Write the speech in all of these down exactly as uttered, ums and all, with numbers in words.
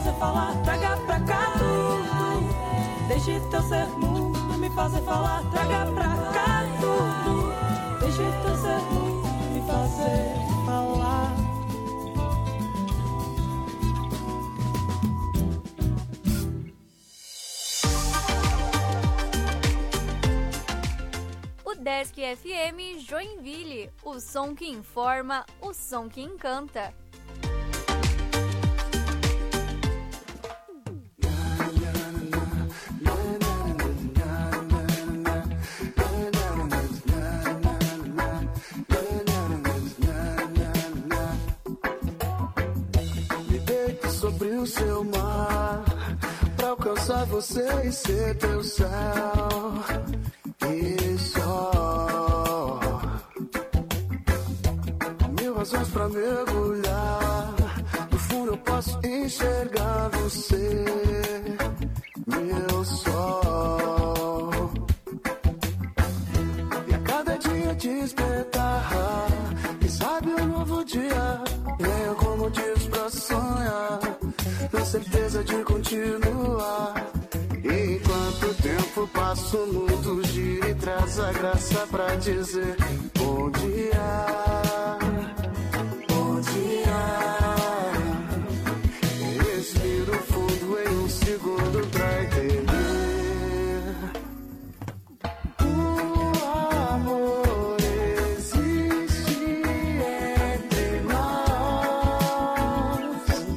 fazer falar, traga pra cá tudo. Deixe teu ser mudo me fazer falar, traga pra cá tudo. Deixe teu ser mudo me fazer falar. Desk F M Joinville, o som que informa, o som que encanta. Me deito sobre o seu mar, pra alcançar você e ser teu céu. E só mil razões pra mergulhar. No fundo eu posso enxergar você, meu sol. E a cada dia despertar, quem sabe um novo dia venha como diz pra sonhar, na certeza de continuar. Enquanto o tempo passa, o mundo gira e traz a graça pra dizer bom dia, bom dia. Respiro fundo em um segundo pra entender. O amor existe entre nós.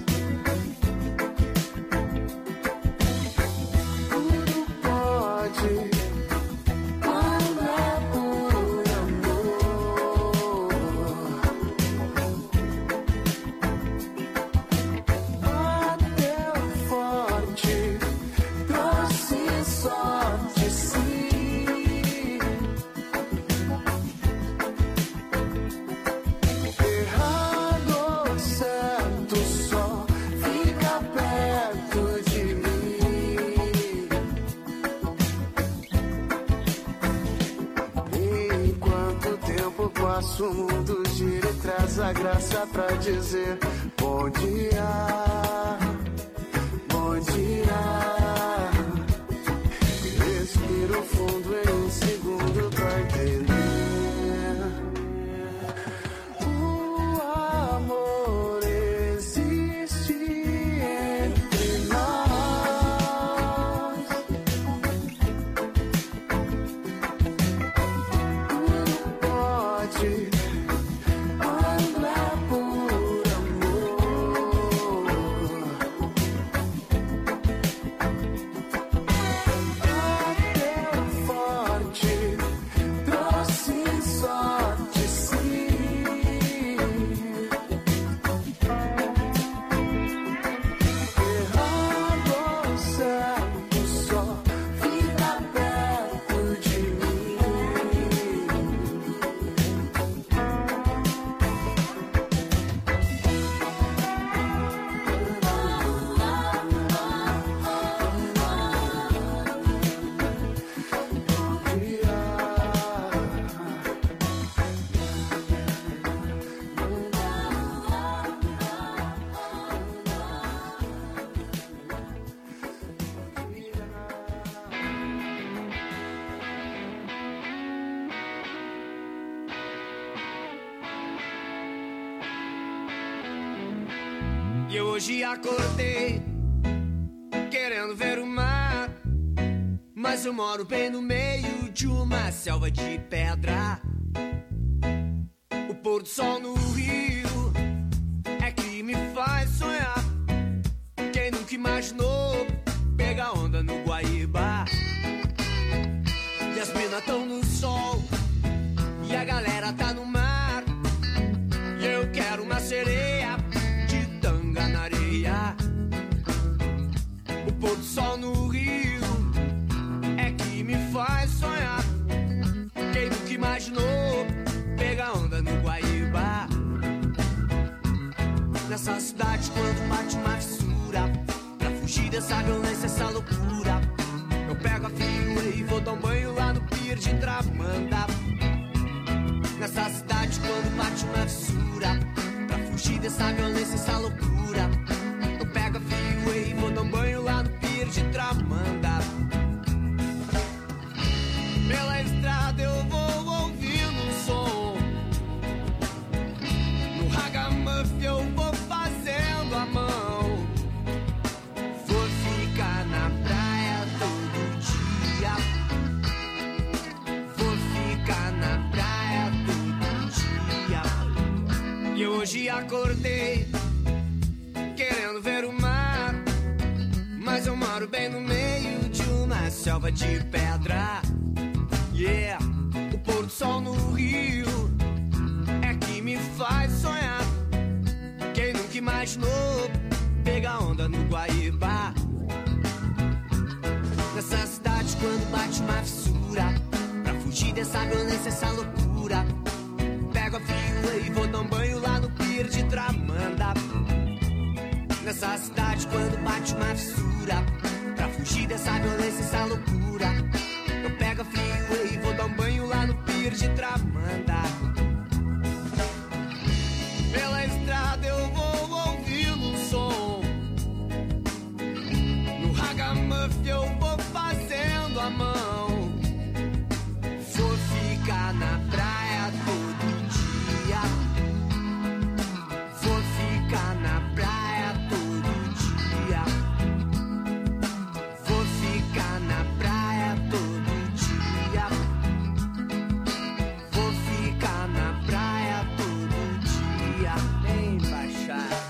O mundo gira e traz a graça pra dizer bom dia, bom dia. Respiro fundo em um segundo pra entender. O amor existe entre nós. Tudo pode quando é por amor. Bateu forte, trouxe sorte, sim. Errado ou certo, só fica perto de mim. E eu hoje acordei querendo ver o mar, mas eu moro bem no meio de uma selva de pedra. O pôr do sol no rio é que me faz sonhar. Quem nunca imaginou pegar onda no Guaíba? E as minas tão no sol e a galera tá no mar, e eu quero uma sereia de tanga na areia. O pôr do sol no rio é que me faz sonhar. Quem nunca imaginou pegar onda no Guaíba? Nessa cidade quando bate uma fissura, pra fugir dessa violência, essa loucura, eu pego a freeway e vou dar um banho lá no pier de Tramanda. Nessa cidade quando bate uma fissura, pra fugir dessa violência, essa loucura, eu pego a freeway hoje acordei querendo ver o mar, mas eu moro bem no meio de uma selva de pedra. Yeah, o pôr do sol no rio é que me faz sonhar. Quem nunca imaginou pegar onda no Guaíba? Nessa cidade quando bate uma fissura, pra fugir dessa violência, essa loucura, pego a freeway e vou dar um banho lá no pier de Tramanda. Nessa cidade quando bate uma fissura, pra fugir dessa violência, essa loucura, eu pego a freeway e vou dar um banho lá no pier de Tramanda. Pela estrada eu vou ouvindo o som, no ragamuffin eu vou fazendo a mão. Vou ficar na praia todo dia, vou ficar na praia todo dia, vou ficar na praia todo dia, vou ficar na praia todo dia. Vem baixar.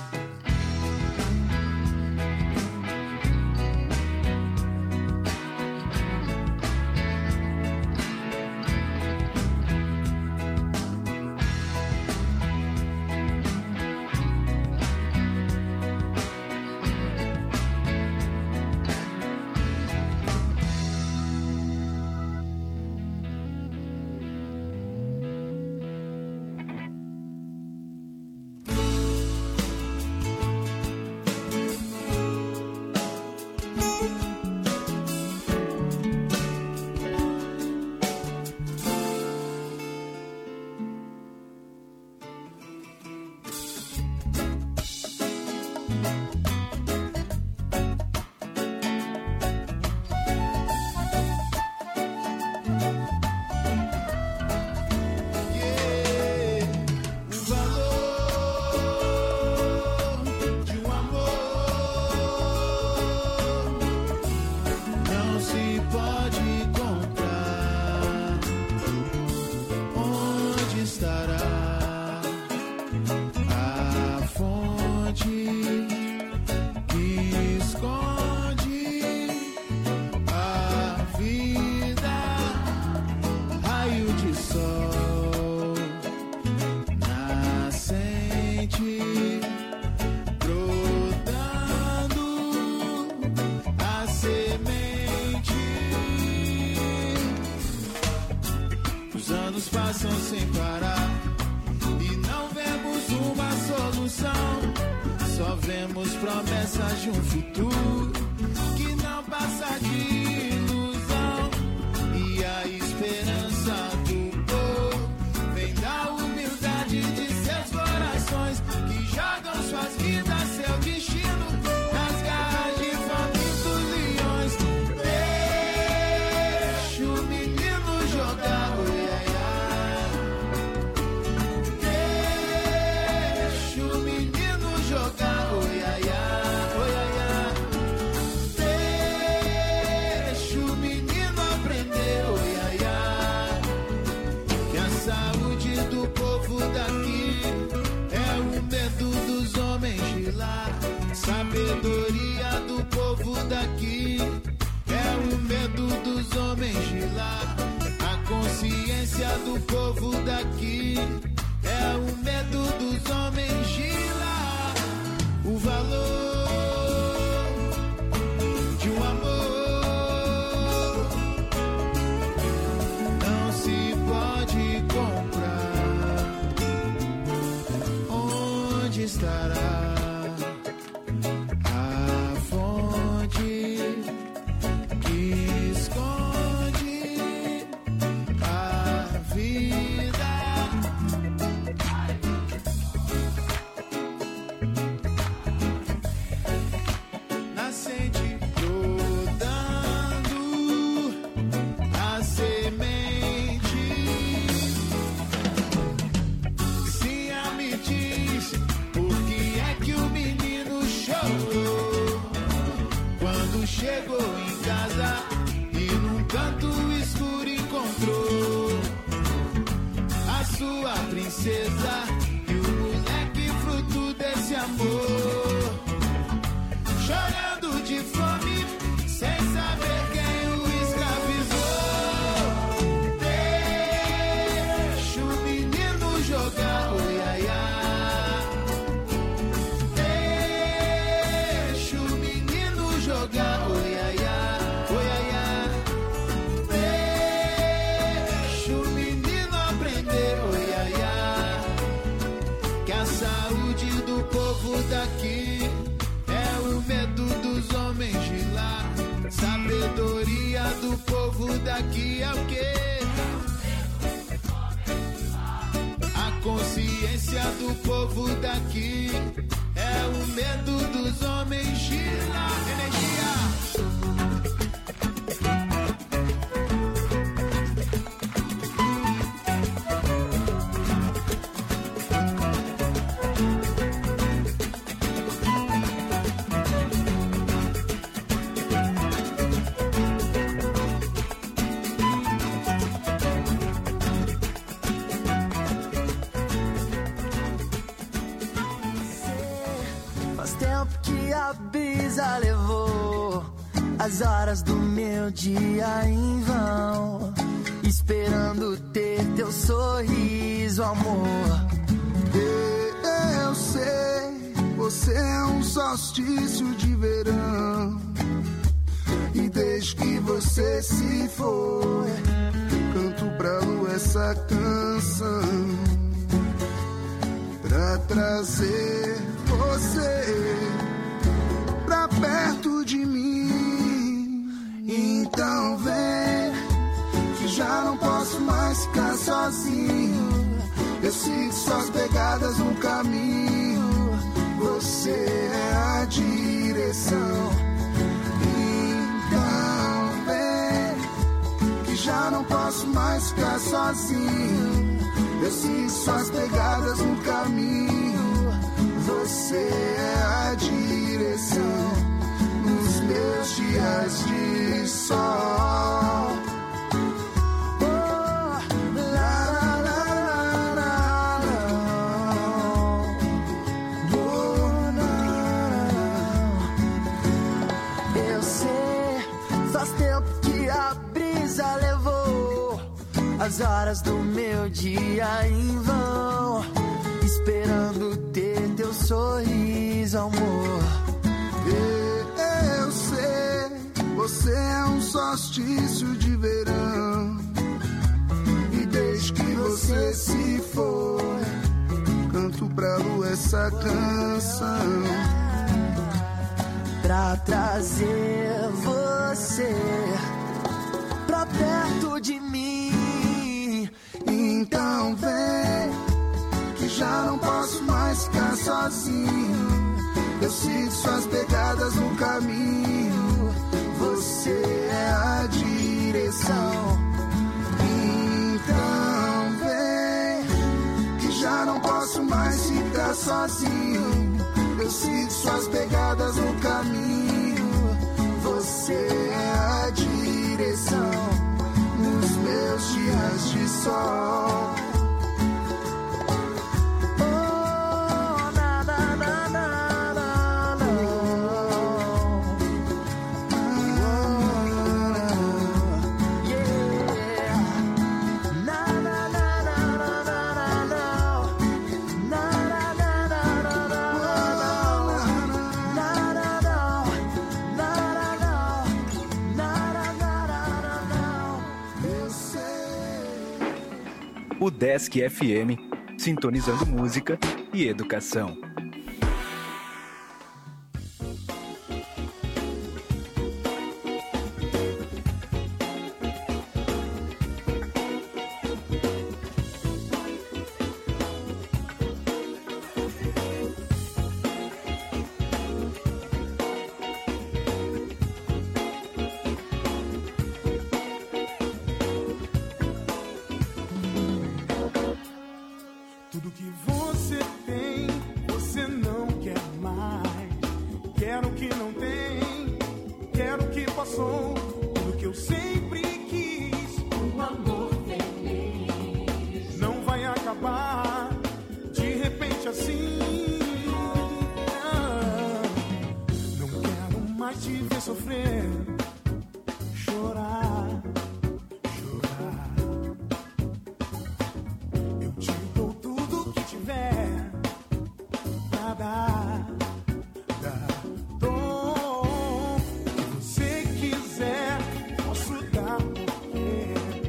Passam sem parar e não vemos uma solução, só vemos promessas de um futuro que não passa de ilusão. E a esperança do povo vem da humildade de seus corações, que jogam suas vidas, seu destino nas garras de famintos leões. Deixa o menino jogar, sabedoria do povo daqui é o medo dos homens de lá. A consciência do povo daqui é o medo dos homens de lá. O valor de um amor não se pode comprar. Onde estará chegou em casa e num canto escuro encontrou a sua princesa e o moleque A saúde do povo daqui é o medo dos homens de lá. Sabedoria do povo daqui é o quê? A consciência do povo daqui é o medo dos homens de lá. Energia. Levou as horas do meu dia em vão, esperando ter teu sorriso, amor. Eu sei, você é um solstício de verão, e desde que você se foi, canto pra lua essa canção, pra trazer você pra perto de mim. Então vem, que já não posso mais ficar sozinho. Eu sinto suas pegadas no caminho, você é a direção. Então vem, que já não posso mais ficar sozinho. Eu sinto suas pegadas no caminho, você é a direção. Nos meus dias de sol, oh, la, la, la, la, la, oh, não. Eu sei, faz tempo que a brisa levou as horas do meu dia em vão, esperando ter teu sorriso, amor. Eu sei, você é um solstício de verão, e desde que você se foi, canto pra lua essa canção, pra trazer você pra perto de mim. Então vem, que já não posso mais ficar sozinho. Eu sinto suas pegadas no caminho, você é a direção. Então vem, que já não posso mais ficar sozinho. Eu sinto suas pegadas no caminho, você é a direção. Nos meus dias de sol, o Desk F M, sintonizando música e educação.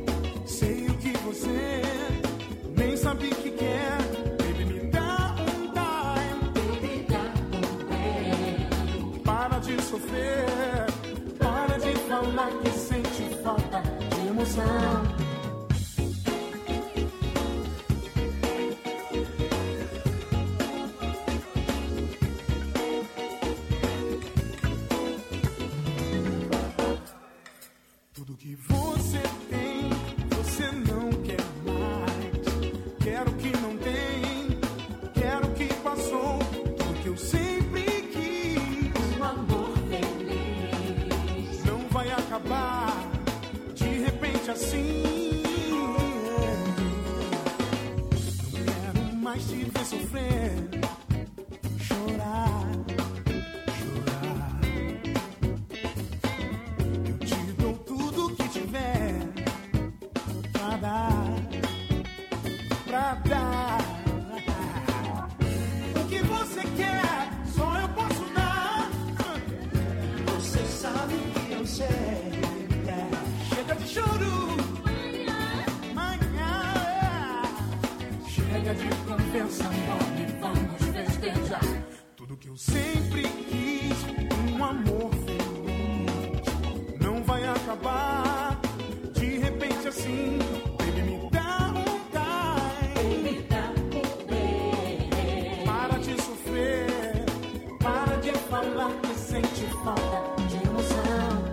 Sabe que quer, baby, me dá um mas te ver sofrer, chorar, chorar. Eu te dou tudo que tiver pra dar, pra dar. O que você quer, só eu posso dar. Você sabe que eu sei. Chega de choro, manhã. Chega de conversa mole, vamos festejar. Tudo que eu sempre quis, um amor feliz, não vai acabar de repente assim. Baby, me dá um time, me dá poder. Para de sofrer, para de falar que sente falta de emoção.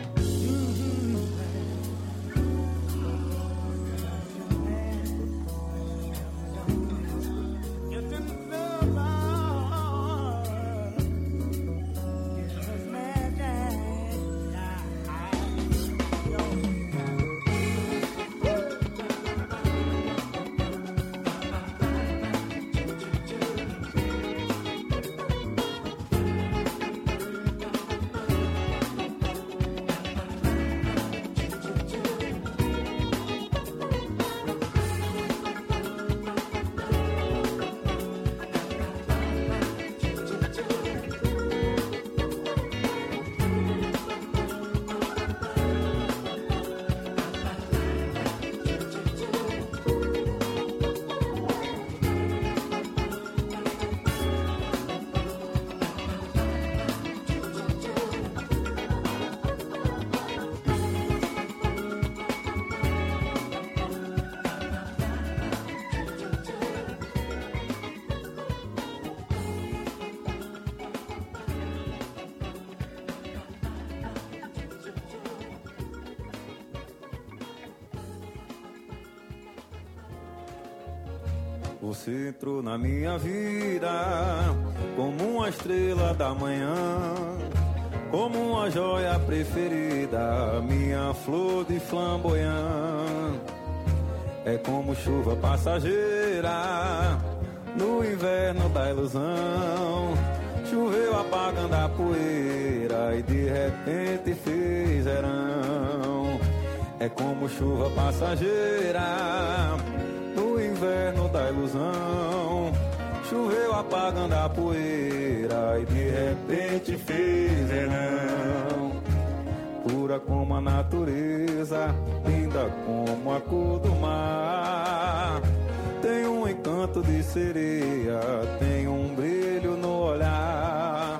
Você entrou na minha vida como uma estrela da manhã, como uma joia preferida, minha flor de flamboyant. É como chuva passageira no inverno da ilusão. Choveu apagando a poeira e de repente fez verão. É como chuva passageira no inverno da ilusão. Choveu apagando a poeira e de repente fez verão. Pura como a natureza, linda como a cor do mar. Tem um encanto de sereia, tem um brilho no olhar.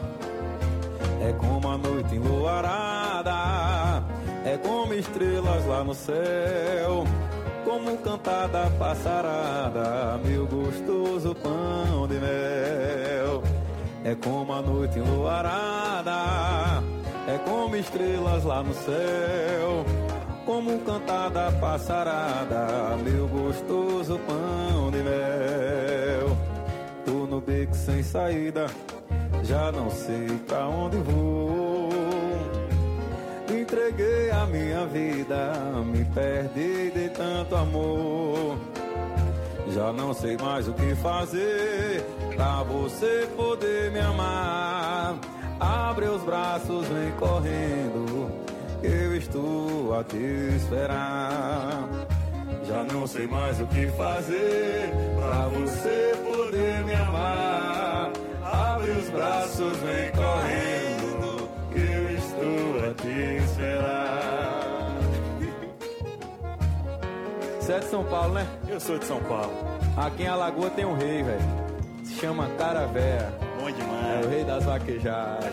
É como a noite enluarada, é como estrelas lá no céu, como cantada passarada, meu gostoso pão de mel. É como a noite enluarada, é como estrelas lá no céu, como cantada passarada, meu gostoso pão de mel. Tô no beco sem saída, já não sei pra onde vou. Entreguei a minha vida, me perdi de tanto amor. Já não sei mais o que fazer pra você poder me amar. Abre os braços, vem correndo, eu estou a te esperar. Já não sei mais o que fazer pra você poder me amar. Abre os braços, vem correndo, eu estou a te esperar. Você é de São Paulo, né? Eu sou de São Paulo. Aqui em Alagoa tem um rei, velho. Se chama Caravéia. Bom demais. É o rei das vaquejadas.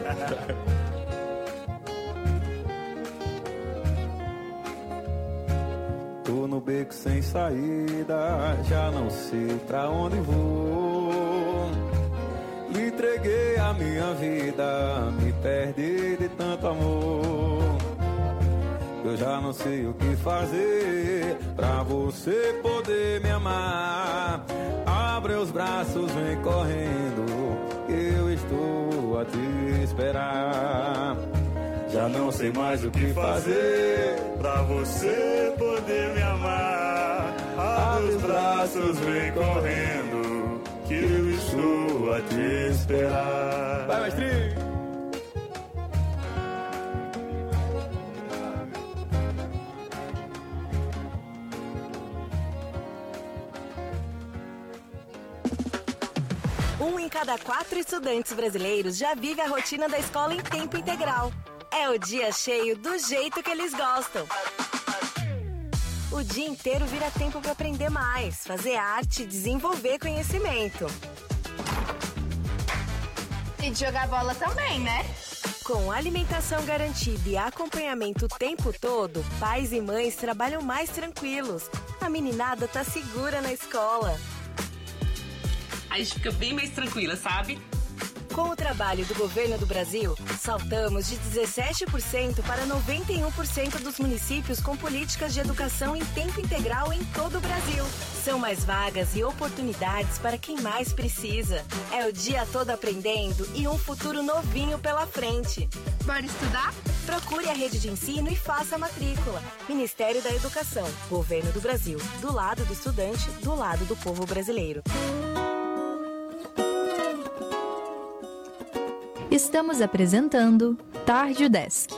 Tô no beco sem saída, já não sei pra onde vou. Lhe entreguei a minha vida, me perdi de tanto amor. Eu já não sei o que fazer pra você poder me amar. Abre os braços, vem correndo, eu estou a te esperar. Já não sei mais o que fazer pra você poder me amar. Abre os braços, vem correndo, que eu estou a te esperar. Vai, mestre! Um em cada quatro estudantes brasileiros já vive a rotina da escola em tempo integral. É o dia cheio do jeito que eles gostam. O dia inteiro vira tempo para aprender mais, fazer arte e desenvolver conhecimento. E de jogar bola também, né? Com alimentação garantida e acompanhamento o tempo todo, pais e mães trabalham mais tranquilos. A meninada tá segura na escola. A gente fica bem mais tranquila, sabe? Com o trabalho do governo do Brasil, saltamos de dezessete por cento para noventa e um por cento dos municípios com políticas de educação em tempo integral em todo o Brasil. São mais vagas e oportunidades para quem mais precisa. É o dia todo aprendendo e um futuro novinho pela frente. Bora estudar? Procure a rede de ensino e faça a matrícula. Ministério da Educação, Governo do Brasil. Do lado do estudante, do lado do povo brasileiro. Estamos apresentando Tarde Desk.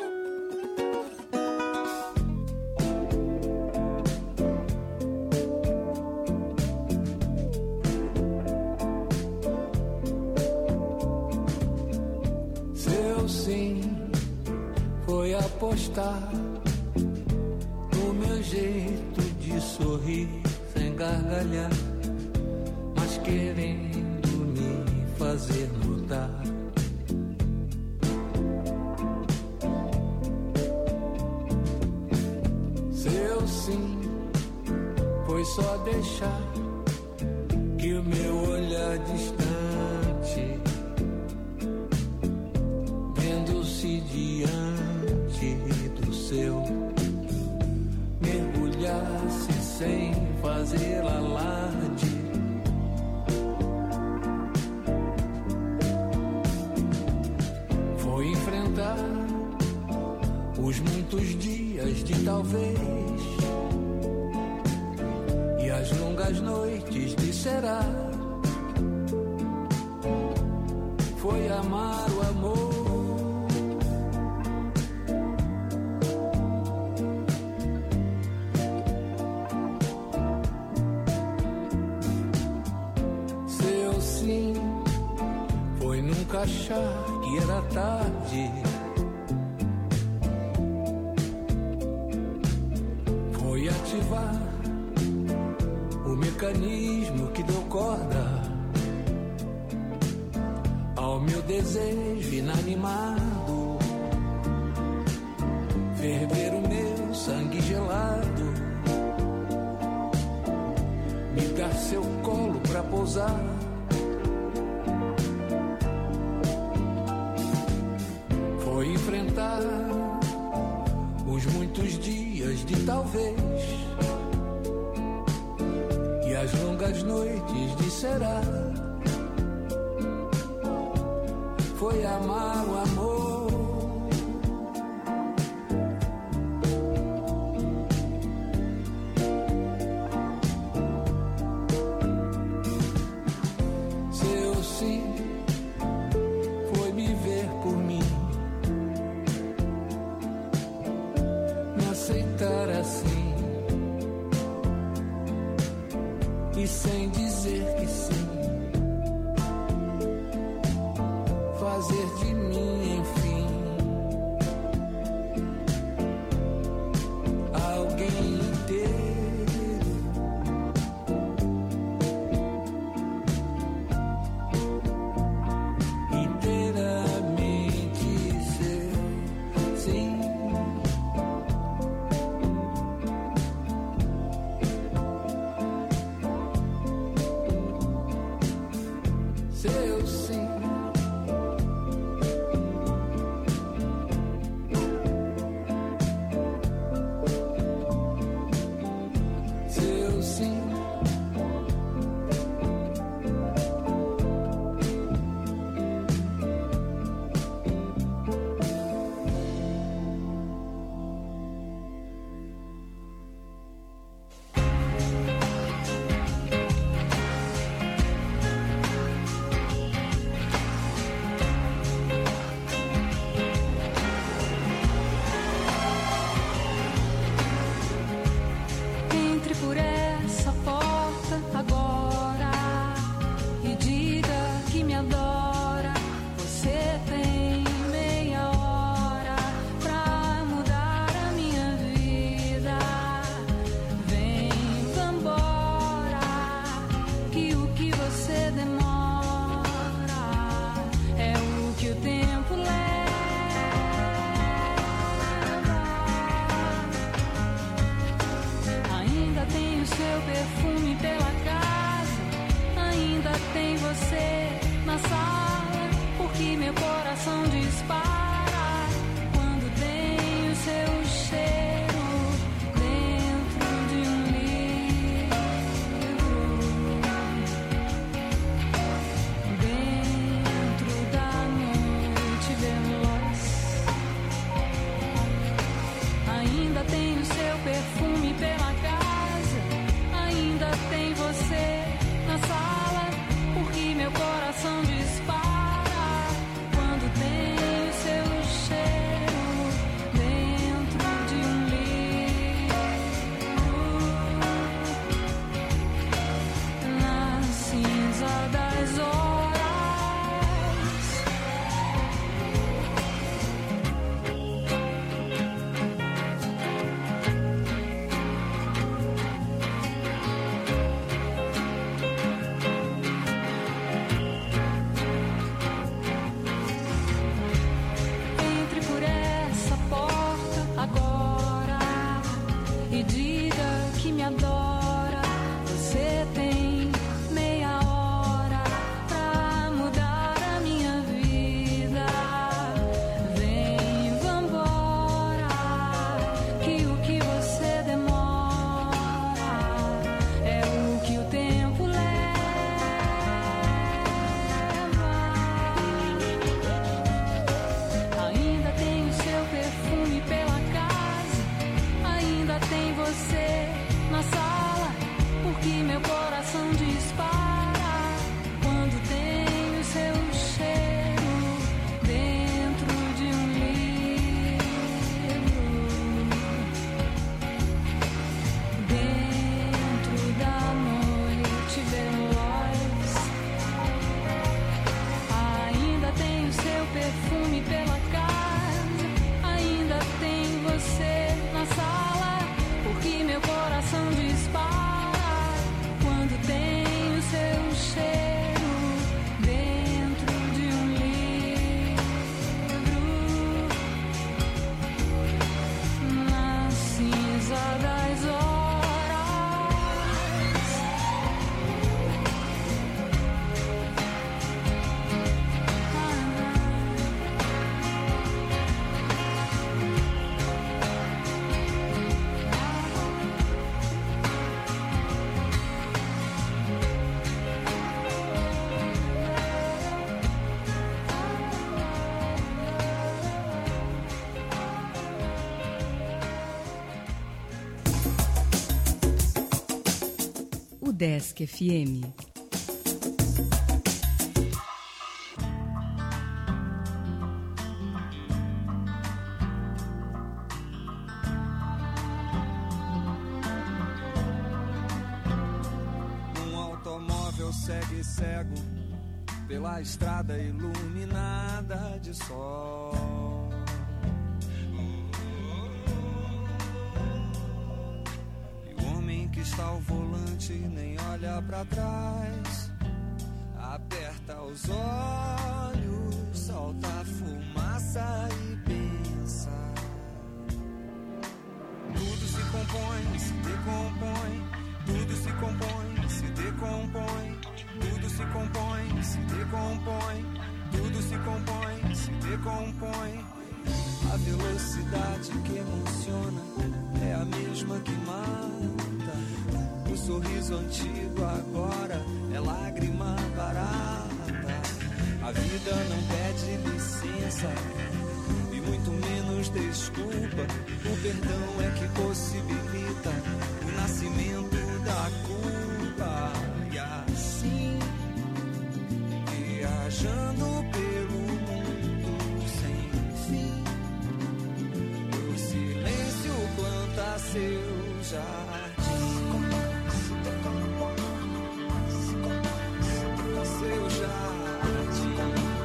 Seu sim foi apostar no meu jeito de sorrir sem gargalhar, mas querendo me fazer notar. Sim, foi só deixar que o meu olhar distante, vendo-se diante do seu, mergulhasse sem fazer alarde. Foi enfrentar os muitos dias de talvez e as longas noites de será. Foi amar o amor, seu sim foi nunca achar que era tarde. Foi ativar o mecanismo que deu corda ao meu desejo inanimado, ferver o meu sangue gelado, me dar seu colo pra pousar. Foi enfrentar os muitos dias de talvez e as longas noites de será. Foi amar o amor, seu sim foi me ver por mim, me aceitar assim e sem dizer que sim, fazer de mim, enfim, alguém inteiro, inteiramente seu, sim. Seu sim Desk F M. Um automóvel segue cego pela estrada iluminada de sol. E o homem que está ao volante nem olha pra trás, aperta os olhos, solta a fumaça e pensa. Tudo se compõe, se decompõe, tudo se compõe, se decompõe, tudo se compõe, se decompõe, tudo se compõe, se decompõe. A velocidade que emociona é a mesma que mata. O sorriso antigo agora é lágrima barata. A vida não pede licença e muito menos desculpa. O perdão é que possibilita o nascimento da culpa. E assim, viajando pelo mundo sem fim, o silêncio planta seu jardim. Seu jardim.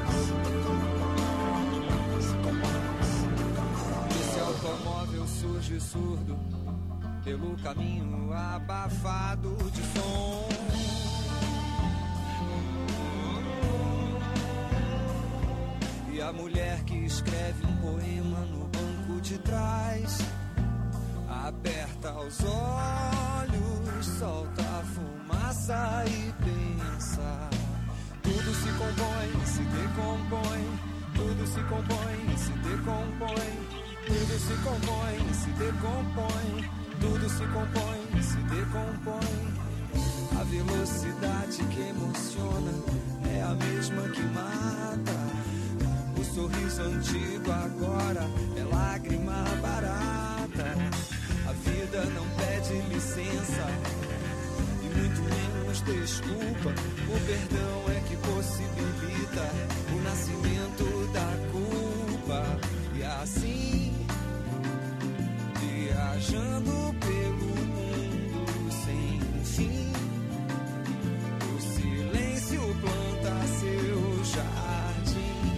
Esse automóvel surge surdo pelo caminho abafado de som. E a mulher que escreve um poema no banco de trás aperta os olhos, solta a fumaça e pensa. Tudo se compõe, se decompõe, tudo se compõe, se decompõe, tudo se compõe, se decompõe, tudo se compõe, se decompõe. A velocidade que emociona é a mesma que mata. O sorriso antigo agora é lágrima barata. A vida não pede licença e muito menos desculpa. O perdão é que possibilita o nascimento da culpa. E assim, viajando pelo mundo sem fim, o silêncio planta seu jardim.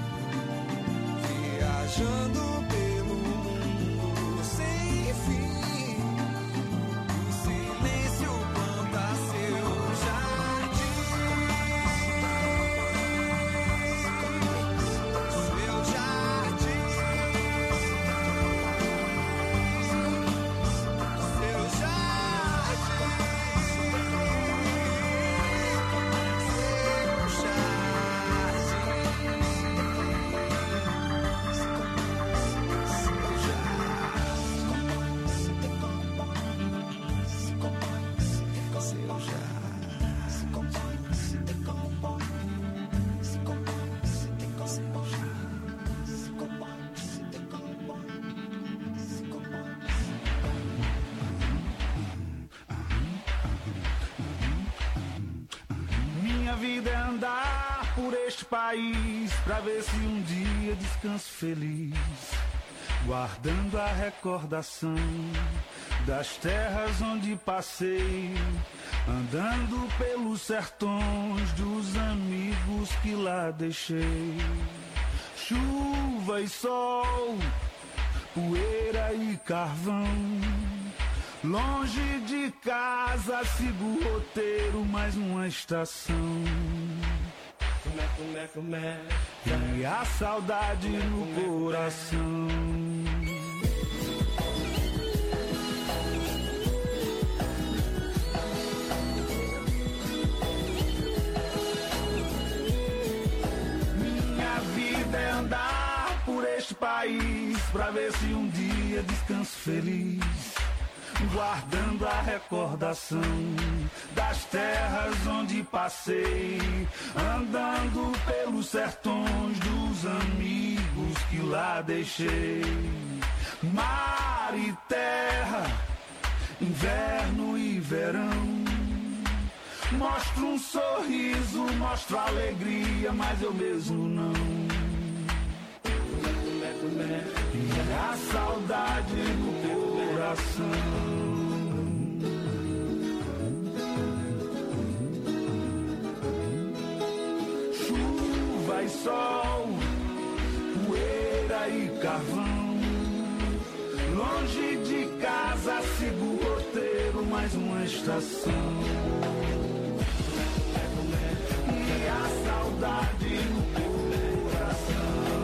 Viajando pelo mundo sem fim, o silêncio planta seu jardim. Seu jardim. Seu Minha vida é andar por este país pra ver se um dia descanso feliz, guardando a recordação das terras onde passei, andando pelos sertões dos amigos que lá deixei. Chuva e sol, poeira e carvão, longe de casa sigo o roteiro, mais uma estação. E a saudade no coração. Minha vida é andar por este país pra ver se um dia descanso feliz, guardando a recordação das terras onde passei, andando pelos sertões dos amigos que lá deixei. Mar e terra, inverno e verão, Mostro um sorriso, mostro alegria, mas eu mesmo não. E a saudade no teu coração. Chuva e sol, poeira e carvão. Longe de casa sigo o roteiro, mais uma estação. E a saudade no coração.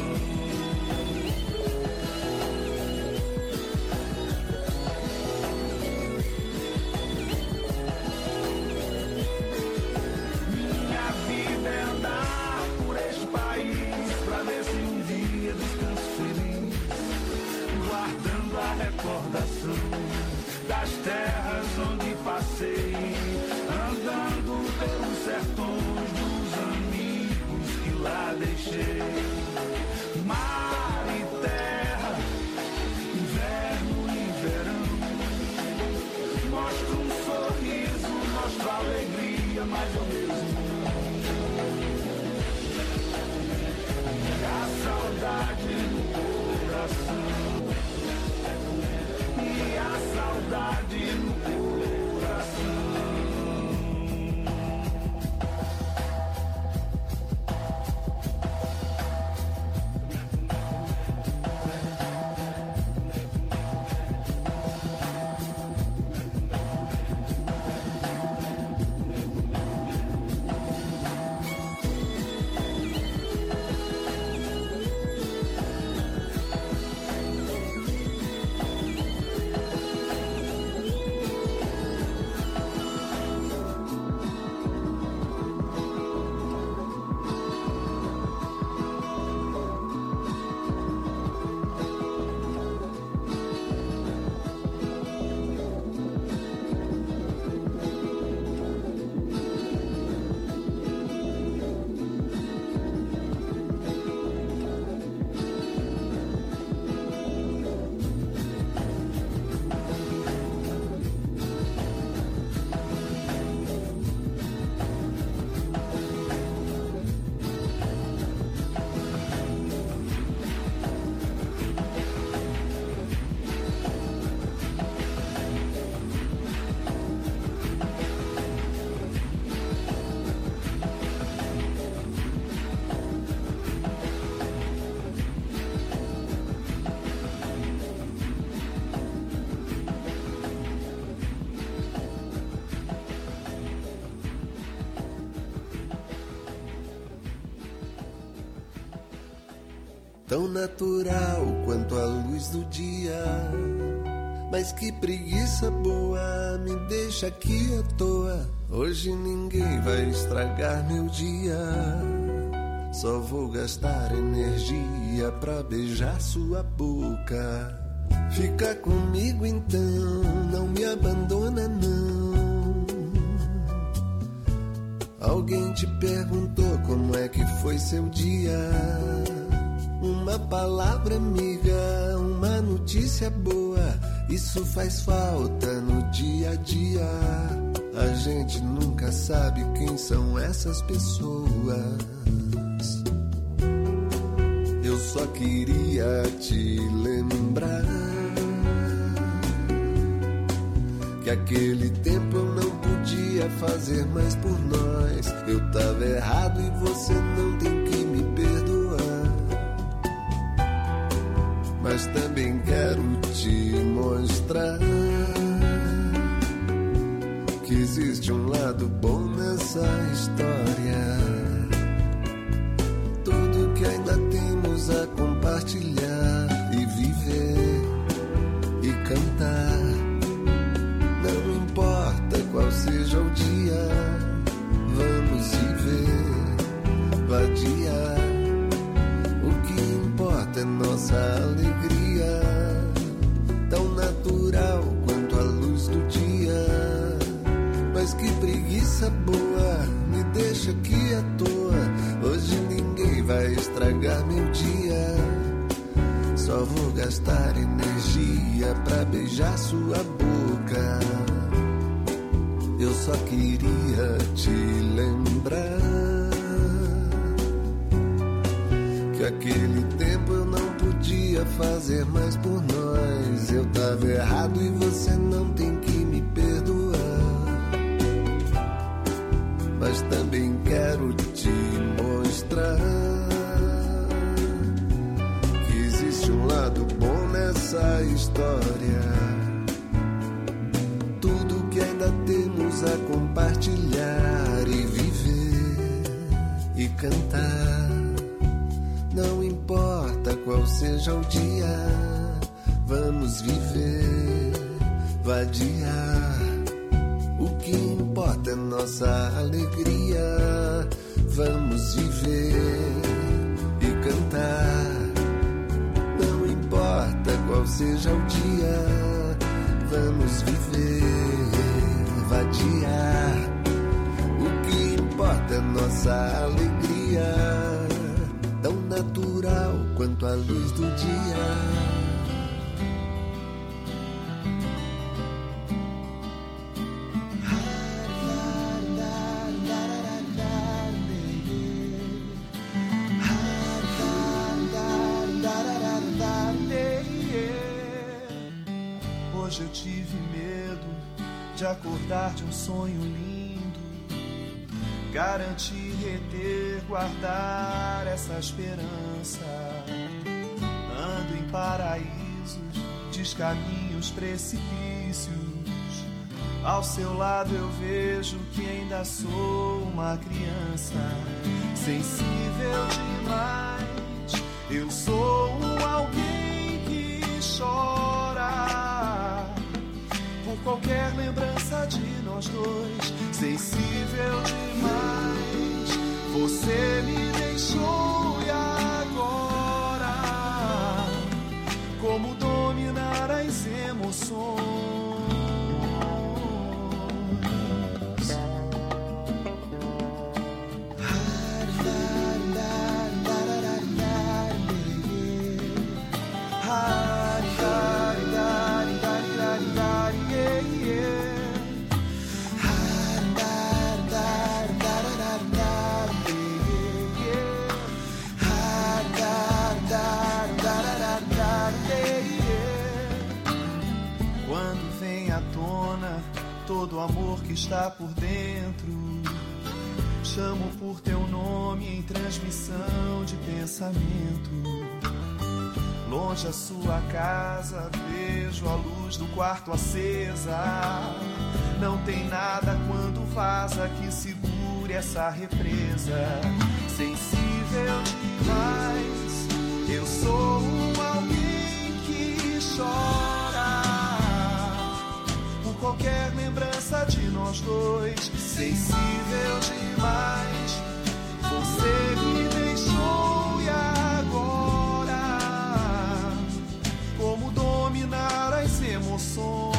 Minha vida é andar por este país pra ver se um dia descanso feliz, guardando a recordação das terras onde passei, andando pelos sertões dos amigos que lá deixei. Mar e terra, inverno e verão. Mostro um sorriso, mostro alegria, mas eu mesmo não. E a saudade no coração. E a saudade no coração. Tão natural quanto a luz do dia, mas que preguiça boa, me deixa aqui à toa. Hoje ninguém vai estragar meu dia, só vou gastar energia pra beijar sua boca. Fica comigo então, não me abandona não. Alguém te perguntou como é que foi seu dia? Uma palavra amiga, uma notícia boa, isso faz falta no dia a dia. A gente nunca sabe quem são essas pessoas. Eu só queria te lembrar que aquele tempo eu não podia fazer mais por nós. Eu tava errado e você não tem que me perdoar. Mas também quero te mostrar que existe um lado bom nessa história. Tudo que ainda temos a compartilhar e viver e cantar. Não importa qual seja o dia, vamos viver, vadiar. O que importa é nossa alegria, tão natural quanto a luz do dia. Mas que preguiça boa, me deixa aqui à toa. Hoje ninguém vai estragar meu dia, só vou gastar energia pra beijar sua boca. Eu só queria te lembrar que aquele tempo eu não podia fazer mais por nós. Eu tava errado e você não tem que me perdoar. Mas também quero te mostrar que existe um lado bom nessa história. Tudo que ainda temos a compartilhar e viver e cantar. Não importa qual seja o dia, vamos viver, vadiar. O que importa é nossa alegria. Vamos viver e cantar. Não importa qual seja o dia, vamos viver, vadiar. O que importa é nossa alegria, tão natural quanto a luz do dia. Hoje eu tive medo de acordar de um sonho lindo, garantir, reter, guardar essa esperança. Ando em paraísos, descaminhos, precipícios. Ao seu lado eu vejo que ainda sou uma criança, sensível demais. Eu sou um alguém que chora por qualquer lembrança de nós dois, sensível demais. Você me deixou e agora, como dominar as emoções? Todo o amor que está por dentro, chamo por teu nome em transmissão de pensamento. Longe a sua casa, vejo a luz do quarto acesa. Não tem nada quando vaza que segure essa represa. Sensível demais, eu sou um alguém que chora qualquer lembrança de nós dois, sensível demais. Você me deixou e agora, como dominar as emoções?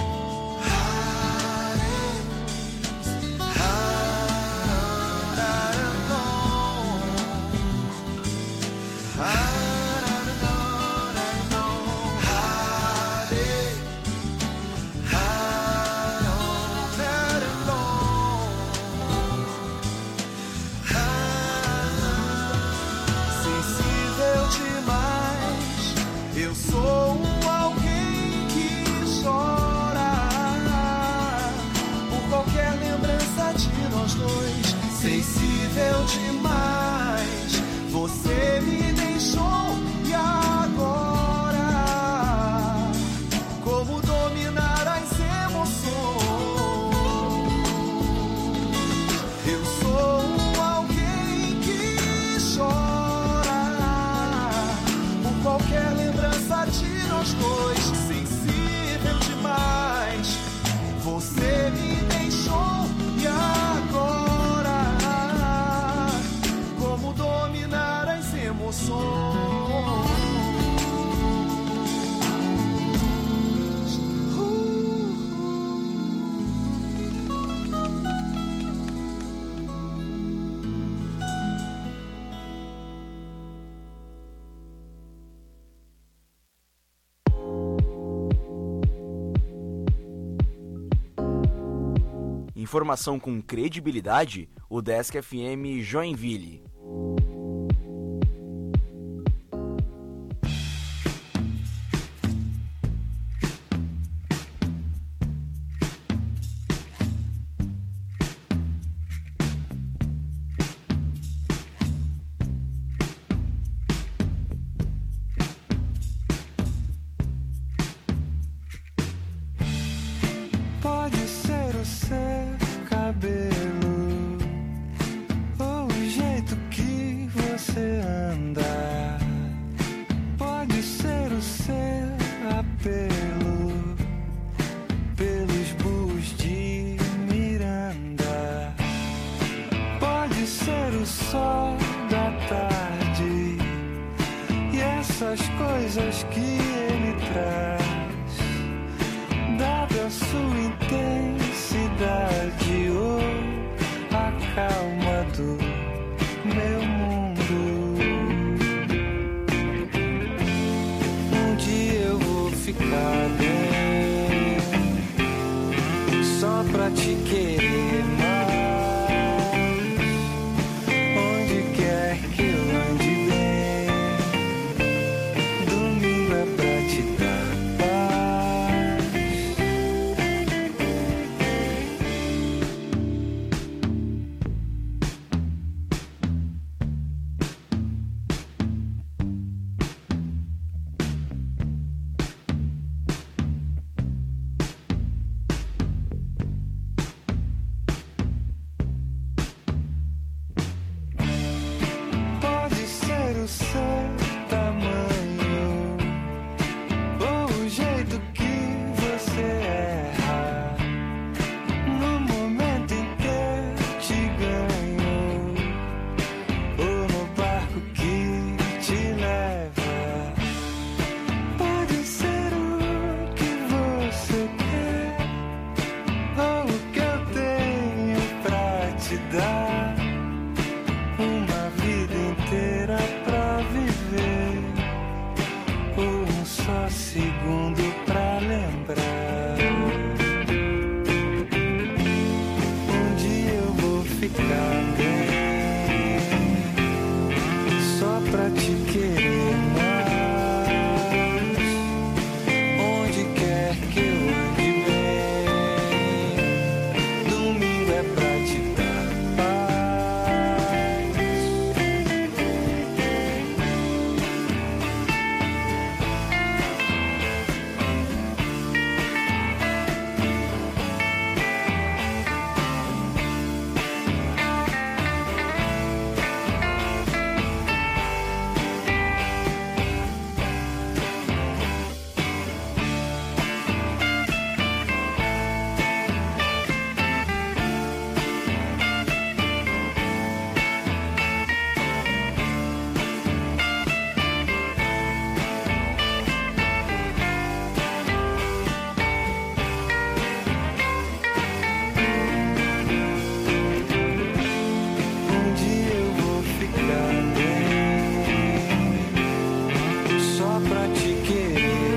Sensível demais, você me deixou e agora, como dominar as emoções? Eu sou um alguém que chora por qualquer lembrança de nós dois. Sensível demais, você me deixou e agora, dominar as emoções. Informação com credibilidade, o Desk F M Joinville. Pode ser o seu cabelo, ou o jeito que você anda. Pode ser o seu apelo, pelos burros de Miranda. Pode ser o sol da tarde e essas coisas que ele traz. Dada a sua intensidade ou a calma do meu mundo, um dia eu vou ficar bem, só pra te querer mais, onde quer que eu ande bem, domingo é pra te dar. Pode ser o seu tamanho, ou o jeito que você erra, no momento em que eu te ganho, ou no barco que te leva. Pode ser o que você quer, ou o que eu tenho pra te dar. Uma vida inteira pra viver, ou um só segundo pra lembrar. Um dia eu vou ficar bem, só pra te querer mais, onde quer que eu ande bem, domingo é pra te dar paz. Um dia eu vou ficar bem, só pra te querer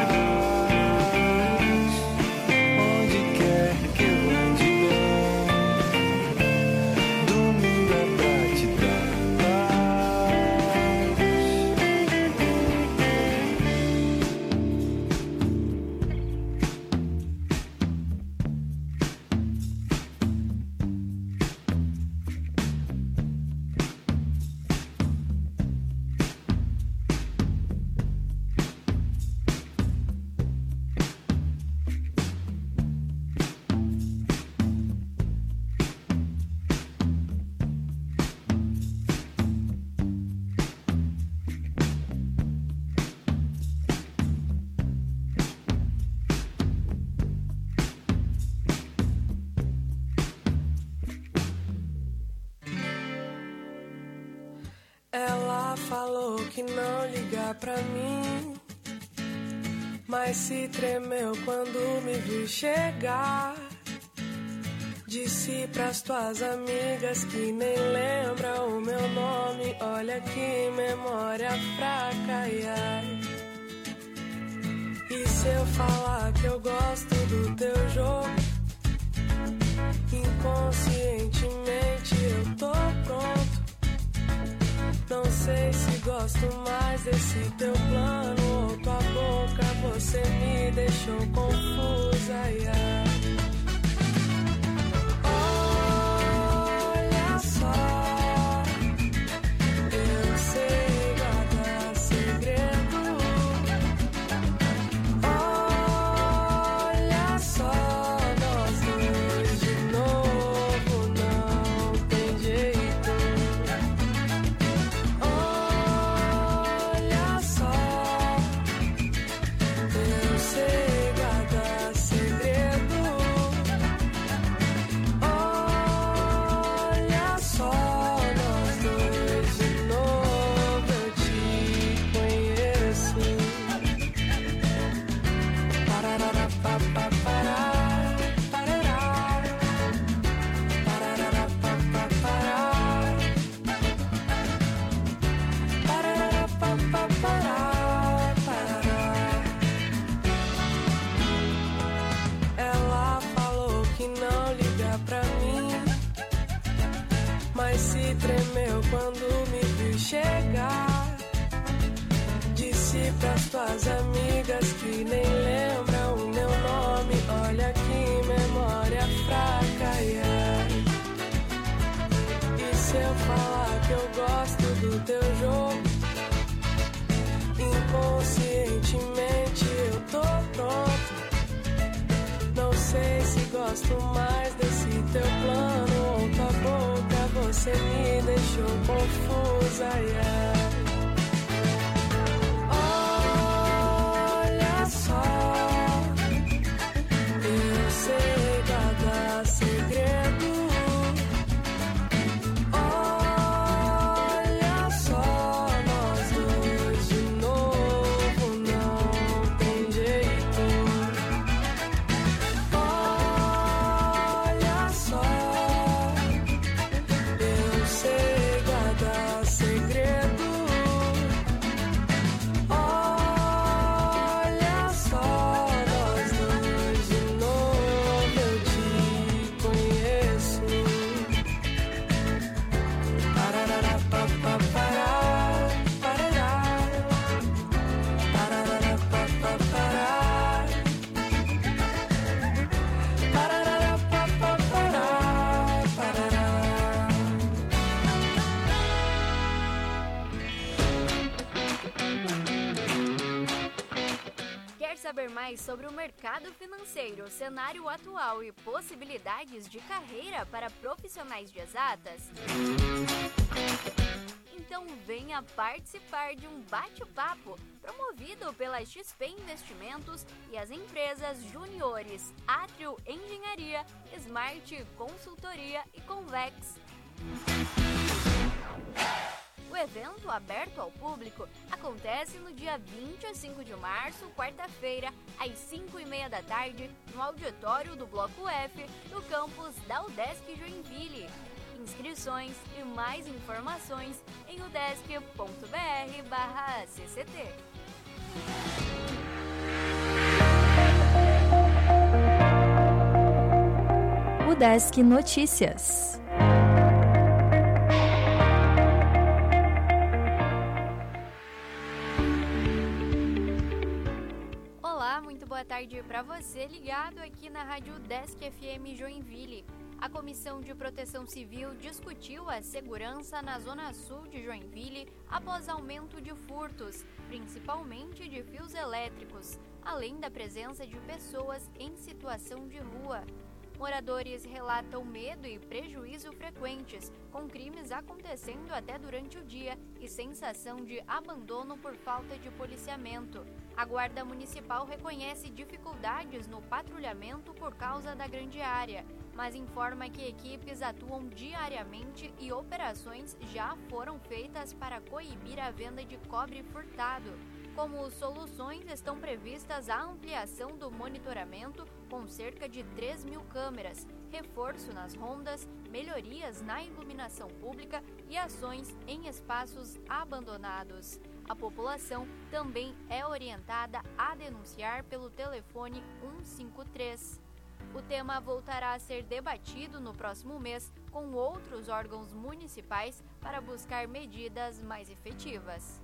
mais, onde quer que eu ande bem, domingo é pra te dar Ela falou que não liga pra mim, mas se tremeu quando me viu chegar. Disse pras tuas amigas que nem lembra o meu nome. Olha que memória fraca, ai, ai. E se eu falar que eu gosto do teu jogo, Inconscientemente eu tô pronto. Não sei se gosto mais desse teu plano ou tua boca, você me deixou confusa, yeah. Olha só, eu sei guardar segredo. Olha só, nós dois de novo, não tem jeito. Olha só, eu sei guardar segredo. Olha só, nós dois de novo, eu te conheço. Pararara, pa, pa, pará, parará. Pararara, pa, pa, pará. Pararara, pa, pa, pará, parará. Ela falou que não liga pra mim, mas se tremeu quando me viu chegar. Disse pras tuas amigas que nem lembram o meu nome. Olha que memória fraca, yeah. E se eu falar que eu gosto do teu jogo, inconscientemente eu tô pronto. Não sei se gosto mais desse teu plano ou tua boca, você me deixou confusa, yeah. Olha só, eu sei guardar segredo. Olha só, nós dois de novo, não tem jeito. Olha só, eu sei guardar segredo. Olha só, nós dois de novo, eu te conheço. Pararara, pa, pa, pará, parará. Pararara, pa, pa, pará. Pararara, pa, pa, pará, parará. Quer saber mais sobre o mercado financeiro, cenário atual e possibilidades de carreira para profissionais de exatas? Então venha participar de um bate-papo promovido pela X P Investimentos e as empresas juniores Atrio Engenharia, Smart Consultoria e Convex. O evento, aberto ao público, acontece no dia vinte e cinco de março, quarta-feira, às cinco e meia da tarde, no auditório do Bloco F, do campus da Udesc Joinville. Inscrições e mais informações em udesc ponto br barra C C T. Udesc Notícias. Olá, muito boa tarde para você ligado aqui na Rádio Udesc F M Joinville. A Comissão de Proteção Civil discutiu a segurança na Zona Sul de Joinville após aumento de furtos, principalmente de fios elétricos, além da presença de pessoas em situação de rua. Moradores relatam medo e prejuízo frequentes, com crimes acontecendo até durante o dia e sensação de abandono por falta de policiamento. A Guarda Municipal reconhece dificuldades no patrulhamento por causa da grande área, mas informa que equipes atuam diariamente e operações já foram feitas para coibir a venda de cobre furtado. Como soluções, estão previstas a ampliação do monitoramento com cerca de três mil câmeras, reforço nas rondas, melhorias na iluminação pública e ações em espaços abandonados. A população também é orientada a denunciar pelo telefone um cinco três. O tema voltará a ser debatido no próximo mês com outros órgãos municipais para buscar medidas mais efetivas.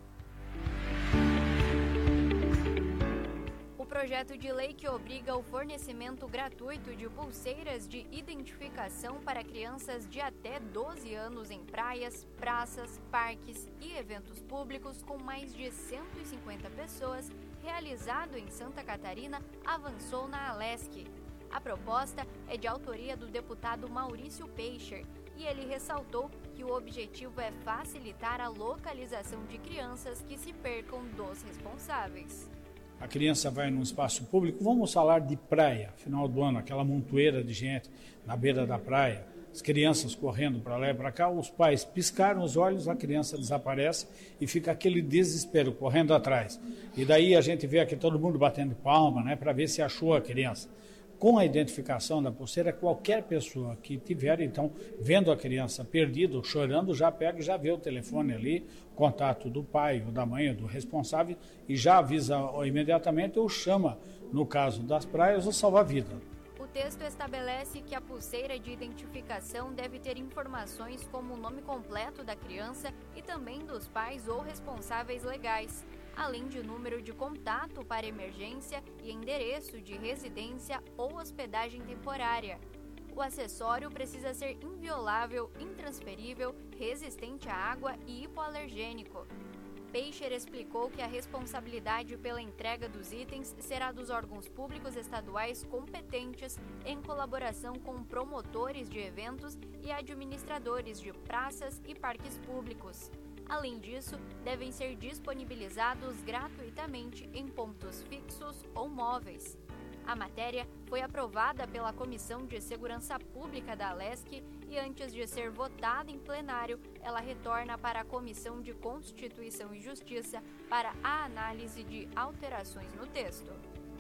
O projeto de lei que obriga o fornecimento gratuito de pulseiras de identificação para crianças de até doze anos em praias, praças, parques e eventos públicos com mais de cento e cinquenta pessoas, realizado em Santa Catarina, avançou na Alesc. A proposta é de autoria do deputado Maurício Peicher e ele ressaltou que o objetivo é facilitar a localização de crianças que se percam dos responsáveis. A criança vai num espaço público, vamos falar de praia, final do ano, aquela montoeira de gente na beira da praia, as crianças correndo para lá e para cá, os pais piscaram os olhos, a criança desaparece e fica aquele desespero correndo atrás. E daí a gente vê aqui todo mundo batendo palma, né, para ver se achou a criança. Com a identificação da pulseira, qualquer pessoa que tiver, então, vendo a criança perdida ou chorando, já pega e já vê o telefone ali, contato do pai ou da mãe ou do responsável, e já avisa imediatamente ou chama, no caso das praias, o salva-vida. O texto estabelece que a pulseira de identificação deve ter informações como o nome completo da criança e também dos pais ou responsáveis legais, além de número de contato para emergência e endereço de residência ou hospedagem temporária. O acessório precisa ser inviolável, intransferível, resistente à água e hipoalergênico. Peicher explicou que a responsabilidade pela entrega dos itens será dos órgãos públicos estaduais competentes em colaboração com promotores de eventos e administradores de praças e parques públicos. Além disso, devem ser disponibilizados gratuitamente em pontos fixos ou móveis. A matéria foi aprovada pela Comissão de Segurança Pública da Alesc e, antes de ser votada em plenário, ela retorna para a Comissão de Constituição e Justiça para a análise de alterações no texto.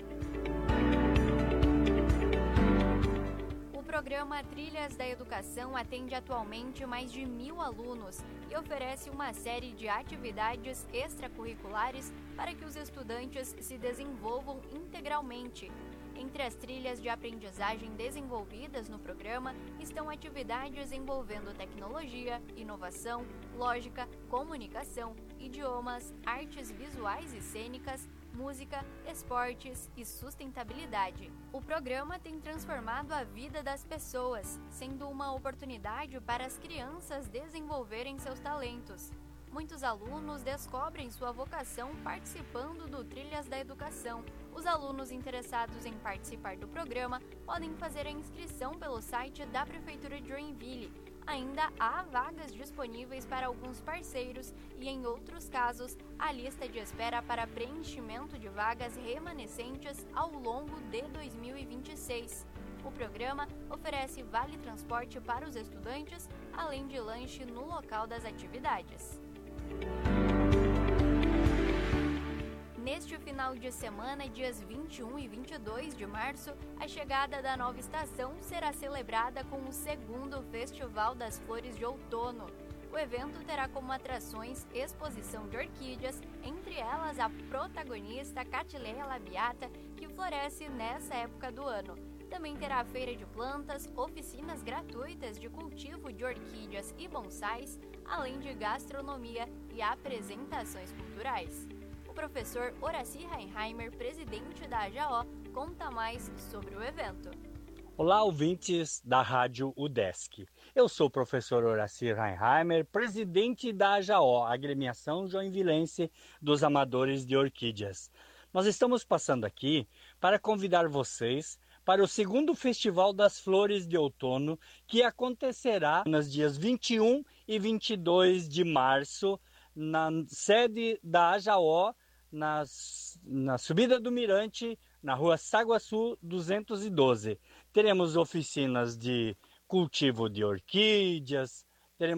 O programa Trilhas da Educação atende atualmente mais de mil alunos e oferece uma série de atividades extracurriculares para que os estudantes se desenvolvam integralmente. Entre as trilhas de aprendizagem desenvolvidas no programa estão atividades envolvendo tecnologia, inovação, lógica, comunicação, idiomas, artes visuais e cênicas, música, esportes e sustentabilidade. O programa tem transformado a vida das pessoas, sendo uma oportunidade para as crianças desenvolverem seus talentos. Muitos alunos descobrem sua vocação participando do Trilhas da Educação. Os alunos interessados em participar do programa podem fazer a inscrição pelo site da Prefeitura de Joinville. Ainda há vagas disponíveis para alguns parceiros e, em outros casos, a lista de espera para preenchimento de vagas remanescentes ao longo de dois mil e vinte e seis. O programa oferece vale transporte para os estudantes, além de lanche no local das atividades. Neste final de semana, dias vinte e um e vinte e dois de março, a chegada da nova estação será celebrada com o segundo Festival das Flores de Outono. O evento terá como atrações exposição de orquídeas, entre elas a protagonista Cattleya labiata, que floresce nessa época do ano. Também terá feira de plantas, oficinas gratuitas de cultivo de orquídeas e bonsais, além de gastronomia e apresentações culturais. O professor Horaci Reinheimer, presidente da A J A O, conta mais sobre o evento. Olá, ouvintes da Rádio UDESC. Eu sou o professor Horaci Reinheimer, presidente da A J A O, Agremiação Joinvilense dos Amadores de Orquídeas. Nós estamos passando aqui para convidar vocês para o segundo Festival das Flores de Outono, que acontecerá nos dias vinte e um e vinte e dois de março, na sede da A J A O, nas, na subida do Mirante, na rua Saguaçu duzentos e doze. Teremos oficinas de cultivo de orquídeas,